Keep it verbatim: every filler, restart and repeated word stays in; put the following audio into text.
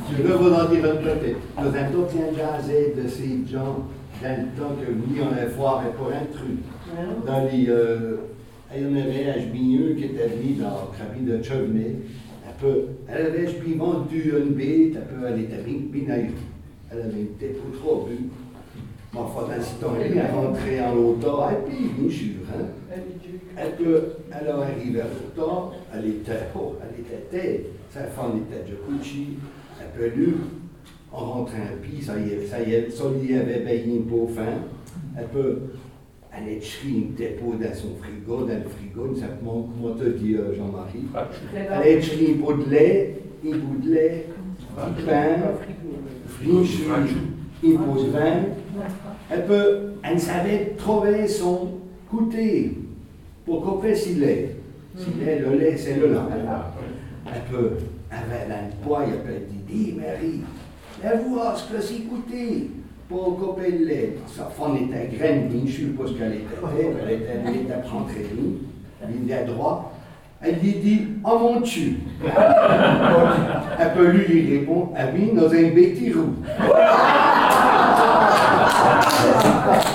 Je veux vous en dire un peu. Nous avons bien jasé de ces gens dans le temps que nous, on allait voir pour un truc. Dans les. Euh, il y en avait un mieux qui était venu dans le cabine de Chevenay. Elle avait vendu une bête, elle était binaire. Elle avait été pour trop bu. Mais enfin, dans ce temps, elle est rentrée en l'automne, et puis une jure. Hein? Elle peut, elle est arrivée à l'automne, elle était, oh, elle était tête, sa femme était Jacucci, elle peut lu, on rentre un pied, ça y est, ça y est, ça y avait payé pour fin. Elle peut. Elle est une dépôt dans son frigo, dans le frigo, simplement, comment te dit Jean-Marie? Elle est une pot de lait, une bout de lait, du pain, une jus, une pot de vin. Elle peut, elle savait trouver son côté pour couper si lait. Si lait, le lait, c'est le lait. Elle peut, avec un poids, elle peut dire, dis Marie, viens voir ce que c'est coûté. Pour couper le lait, sa femme était graine, je suppose qu'elle était tête, elle était elle était rentrée, elle était droite. Elle lui dit, oh mon Dieu. Elle peut lui répondre, ah oui, nous avons un petit roux.